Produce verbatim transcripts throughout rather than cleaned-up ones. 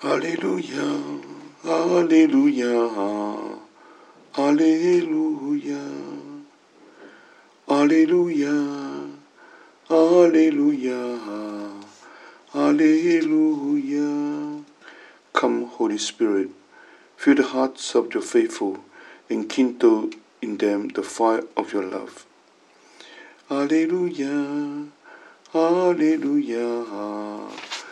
Hallelujah, hallelujah, hallelujah, hallelujah, hallelujah, hallelujah. Come, Holy Spirit, fill the hearts of your faithful and kindle in them the fire of your love. Hallelujah, hallelujah,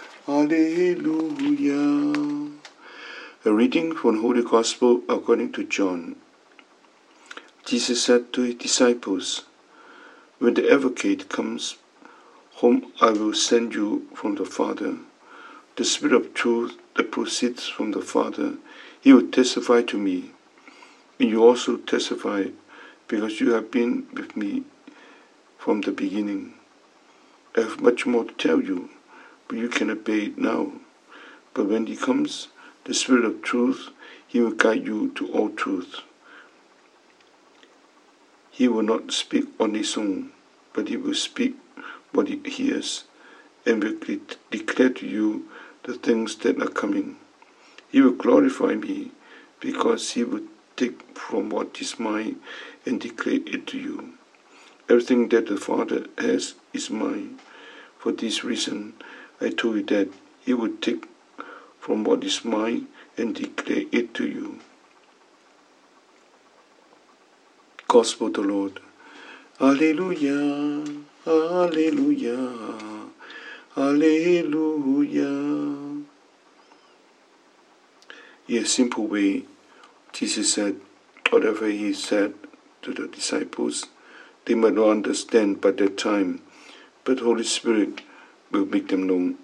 hallelujah. A reading from the Holy Gospel according to John. Jesus said to his disciples, "When the Advocate comes, whom I will send you from the Father, the Spirit of truth that proceeds from the Father, he will testify to me. And you also testify, because you have been with me from the beginning. I have much more to tell you, but you cannot bear it now. But when he comes, the Spirit of truth, he will guide you to all truth. He will not speak on his own, but he will speak what he hears, and will declare to you the things that are coming. He will glorify me, because he will take from what is mine and declare it to you. Everything that the Father has is mine. For this reason, I told you that he will take from what is mine and declare it to you." Gospel of the Lord. Hallelujah, hallelujah, hallelujah. In a simple way, Jesus said whatever he said to the disciples. They might not understand by that time, but the Holy Spirit will make them know.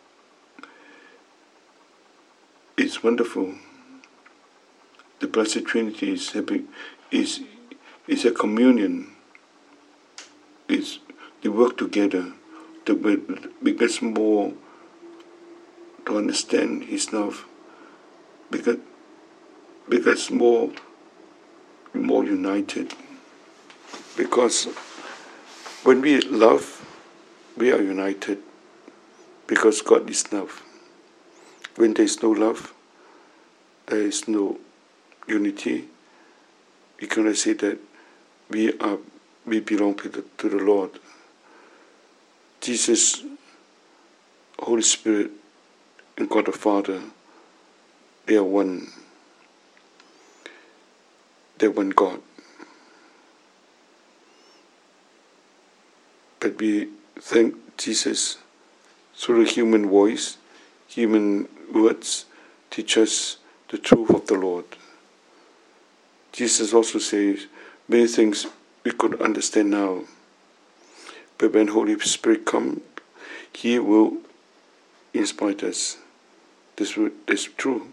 It's wonderful. The Blessed Trinity is happy, is is a communion. It's, they work together to make us more to understand His love. Because because more more united. Because when we love, we are united. Because God is love. When there is no love, there is no unity. We cannot say that we are we belong to the, to the Lord. Jesus, Holy Spirit, and God the Father, they are one. They are one God. But we thank Jesus through the human voice, human words, teach us the truth of the Lord. Jesus also says many things we could understand now. But when Holy Spirit comes, He will inspire us. This is true.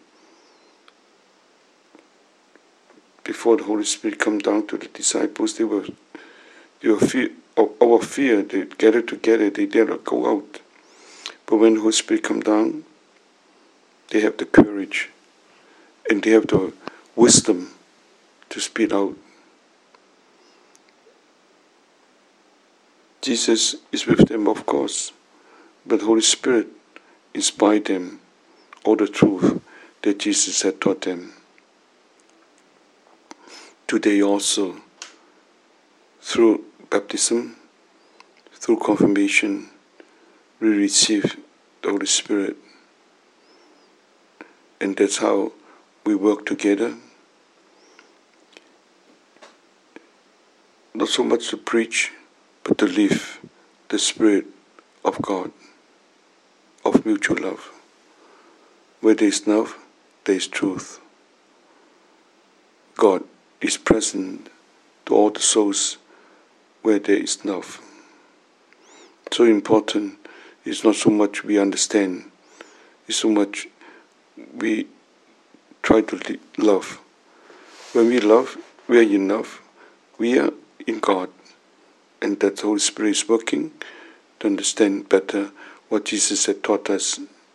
Before the Holy Spirit come down to the disciples, they were they were fear of our fear. They gathered together. They dare not go out. But when the Holy Spirit come down, they have the courage and they have the wisdom to speak out. Jesus is with them, of course, but the Holy Spirit inspired them all the truth that Jesus had taught them. Today also, through baptism, through confirmation, we receive the Holy Spirit. And that's how we work together. Not so much to preach, but to live the Spirit of God, of mutual love. Where there is love, there is truth. God is present to all the souls where there is love. So important is not so much we understand, it's so much we try to love. When we love, we are in love, we are in God, and that the Holy Spirit is working to understand better what Jesus had taught us.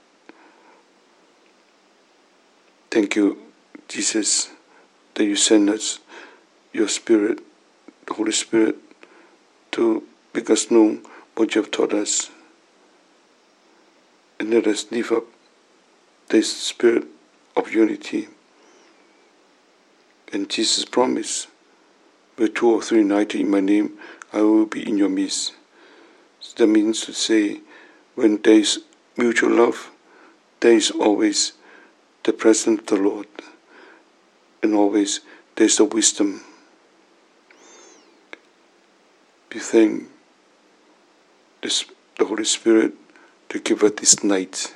Thank you, Jesus, that you send us your Spirit, the Holy Spirit, to make us know what you have taught us. And let us live up the this spirit of unity. And Jesus promised, where two or three united in my name, I will be in your midst. So that means to say, when there is mutual love, there is always the presence of the Lord, and always there is the wisdom. We thank this, the Holy Spirit to give us this night,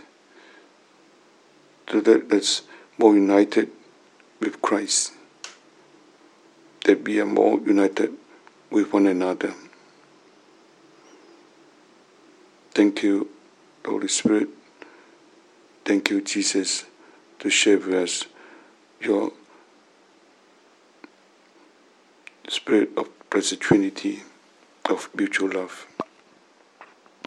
so that that's more united with Christ, that we are more united with one another. Thank you, Holy Spirit. Thank you, Jesus, to share with us your spirit of Blessed Trinity, of mutual love.